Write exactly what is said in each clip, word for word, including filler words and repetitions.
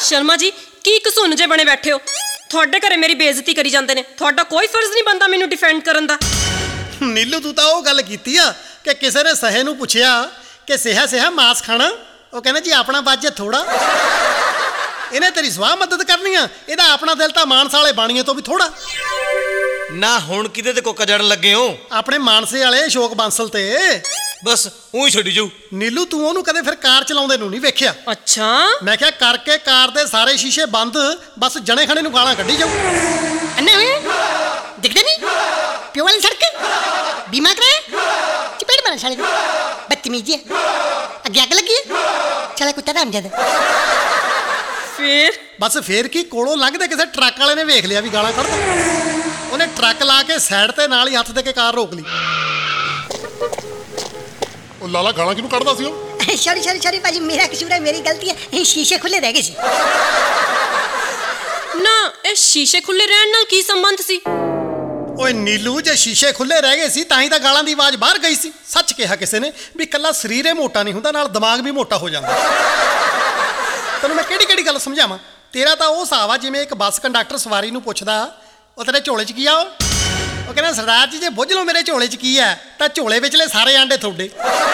शर्मा जी की घसुन जे बने बैठे हो? ਤੁਹਾਡੇ ਘਰੇ ਮੇਰੀ ਬੇਇੱਜ਼ਤੀ ਕਰੀ ਜਾਂਦੇ ਨੇ। ਤੁਹਾਡਾ ਕੋਈ ਫਰਜ਼ ਨਹੀਂ ਬਣਦਾ ਮੈਨੂੰ ਡਿਫੈਂਡ ਕਰਨ ਦਾ। ਨੀਲੂ ਤੂੰ ਤਾਂ ਉਹ ਗੱਲ ਕੀਤੀ ਆ ਕਿ ਕਿਸੇ ਨੇ ਸਹੇ ਨੂੰ ਪੁੱਛਿਆ ਕਿ ਸਿਹਾ ਸਿਹਾ ਮਾਸ ਖਾਣਾ, ਉਹ ਕਹਿੰਦਾ ਜੀ ਆਪਣਾ ਬਾਜੇ ਥੋੜਾ। ਇਹਨੇ ਤੇਰੀ ਸਵਾਹ ਮਦਦ ਕਰਨੀ ਆ, ਇਹਦਾ ਆਪਣਾ ਦਿਲ ਤਾਂ ਮਾਨਸਾ ਵਾਲੇ ਬਾਣੀਏ ਤੋਂ ਵੀ ਥੋੜਾ ਨਾ। ਹੁਣ ਕਿਹਦੇ ਤੇ ਕੋਕਾ ਜੜਨ ਲੱਗੇ ਹੋ? ਆਪਣੇ ਮਾਨਸੇ ਵਾਲੇ ਅਸ਼ੋਕ ਬਾਂਸਲ ਤੇ। ਬਸ ਉਹੀ ਛੱਡੀ ਜਾਊ। ਨੀਲੂ ਤੂੰ ਉਹਨੂੰ ਕਦੇ ਫਿਰ ਕਾਰ ਚਲਾਉਂਦੇ ਨੂੰ ਨਹੀਂ ਵੇਖਿਆ? ਅੱਛਾ ਮੈਂ ਕਿਹਾ ਕਰਕੇ ਕਾਰ ਦੇ ਸਾਰੇ ਸ਼ੀਸ਼ੇ ਬੰਦ, ਬਸ ਜਣੇ ਖਣੇ ਨੂੰ ਗਾਲਾਂ ਕੱਢੀ ਜਾਊ। अन्ना हुए दिखते नहीं प्यो वाली सड़क बीमा कराया चपेट मारा साले को बदतमीजी है अगे अग लगी है साला कुत्ता राम ज्यादा। ਫਿਰ ਬਸ ਫੇਰ ਕੀ ਕੋਲੋਂ ਲੰਘਦੇ ਕਿਸੇ ਟਰੱਕ ਵਾਲੇ ਨੇ ਵੇਖ ਲਿਆ ਵੀ ਗਾਲਾਂ ਕੱਢਦਾ, ਉਹਨੇ ਟਰੱਕ ਲਾ ਕੇ ਸਾਈਡ ਤੇ ਨਾਲ ਹੀ ਹੱਥ ਦੇ ਕੇ ਕਾਰ ਰੋਕ ਲਈ। ਉਹ ਲਾਲਾ ਗਾਲਾਂ ਕਿਹਨੂੰ ਕੱਢਦਾ ਸੀ ਉਹ? सॉरी सॉरी सॉरी भाजी मेरा कसूर है मेरी गलती है शीशे खुले रह गए सी। ਨਾ ਇਹ ਸ਼ੀਸ਼ੇ ਖੁੱਲੇ ਰਹਿਣ ਨਾਲ ਕੀ ਸੰਬੰਧ ਸੀ? ਓਏ ਨੀਲੂ ਜੇ ਸ਼ੀਸ਼ੇ ਖੁੱਲੇ ਰਹਿ ਗਏ ਸੀ ਤਾਂ ਹੀ ਤਾਂ ਗਾਲਾਂ ਦੀ ਆਵਾਜ਼ ਬਾਹਰ ਗਈ ਸੀ। ਸੱਚ ਕਿਹਾ ਕਿਸੇ ਨੇ ਵੀ ਇਕੱਲਾ ਸਰੀਰ ਹੀ ਮੋਟਾ ਨਹੀਂ ਹੁੰਦਾ, ਨਾਲ ਦਿਮਾਗ ਵੀ ਮੋਟਾ ਹੋ ਜਾਂਦਾ। ਤੈਨੂੰ ਮੈਂ ਕਿਹੜੀ ਕਿਹੜੀ ਗੱਲ ਸਮਝਾਵਾਂ? ਤੇਰਾ ਤਾਂ ਉਹ ਹਿਸਾਬ ਆ ਜਿਵੇਂ ਇੱਕ ਬੱਸ ਕੰਡਕਟਰ ਸਵਾਰੀ ਨੂੰ ਪੁੱਛਦਾ ਉਹ ਤੇਰੇ ਝੋਲੇ 'ਚ ਕੀ ਆ, ਉਹ ਉਹ ਕਹਿੰਦਾ ਸਰਦਾਰ ਜੀ ਜੇ ਬੁੱਝ ਲਓ ਮੇਰੇ ਝੋਲੇ 'ਚ ਕੀ ਹੈ ਤਾਂ ਝੋਲੇ ਵਿਚਲੇ ਸਾਰੇ ਆਂਡੇ ਤੁਹਾਡੇ।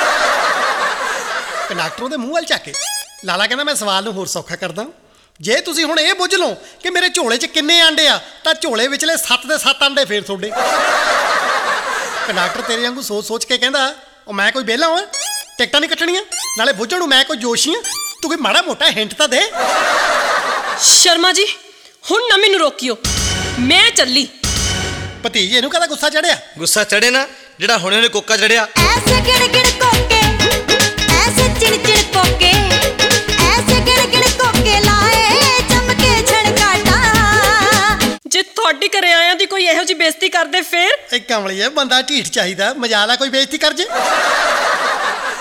ਕੰਡਕਟਰ ਉਹਦੇ ਮੂੰਹ ਵੱਲ ਝਾਕ ਕੇ ਲਾਲਾ ਕਹਿੰਦਾ ਮੈਂ ਸਵਾਲ ਨੂੰ ਹੋਰ ਸੌਖਾ ਕਰਦਾ, ਜੇ ਤੁਸੀਂ ਹੁਣ ਇਹ ਬੁੱਝ ਲਓ ਕਿ ਮੇਰੇ ਝੋਲੇ 'ਚ ਕਿੰਨੇ ਆਂਡੇ ਆ ਤਾਂ ਝੋਲੇ ਵਿਚਲੇ ਸੱਤ ਦੇ ਸੱਤ ਆਂਡੇ ਫੇਰ ਤੁਹਾਡੇ। ਕੰਡਕਟਰ ਤੇਰੇ ਵਾਂਗੂ ਸੋਚ ਸੋਚ ਕੇ ਕਹਿੰਦਾ ਉਹ ਮੈਂ ਕੋਈ ਵਿਹਲਾ ਹਾਂ, ਟਿਕਟਾਂ ਨਹੀਂ ਕੱਟਣੀਆਂ, ਨਾਲੇ ਬੁੱਝਣ ਨੂੰ ਮੈਂ ਕੋਈ ਜੋਸ਼ੀ ਹਾਂ, ਤੂੰ ਕੋਈ ਮਾੜਾ ਮੋਟਾ ਹਿੰਟ ਤਾਂ ਦੇ। ਸ਼ਰਮਾ ਜੀ ਹੁਣ ਨਾ ਮੈਨੂੰ ਰੋਕਿਓ, ਮੈਂ ਚੱਲੀ। ਭਤੀਜੇ ਨੂੰ ਕਹਦਾ ਗੁੱਸਾ ਚੜਿਆ? ਗੁੱਸਾ ਚੜੇ ਨਾ ਜਿਹੜਾ ਹੁਣੇ ਉਹਨੇ ਕੋਕਾ ਚੜਿਆ। ऐसे गिड़ गिड़ कोके ऐसे चिड़ चिड़ कोके ऐसे गिड़ गिड़ कोके लाए चमके छड़काटा। ਜੇ ਤੁਹਾਡੀ ਘਰੇ ਆਇਆਂ ਦੀ ਕੋਈ ਇਹੋ ਜਿਹੀ ਬੇਇੱਜ਼ਤੀ ਕਰਦੇ ਫੇਰ? ਇਹ ਕਮਲੀ ਹੈ ਬੰਦਾ ਢੀਠ ਚਾਹੀਦਾ, ਮਜਾਲ ਆ ਕੋਈ ਬੇਇੱਜ਼ਤੀ ਕਰ ਜੇ।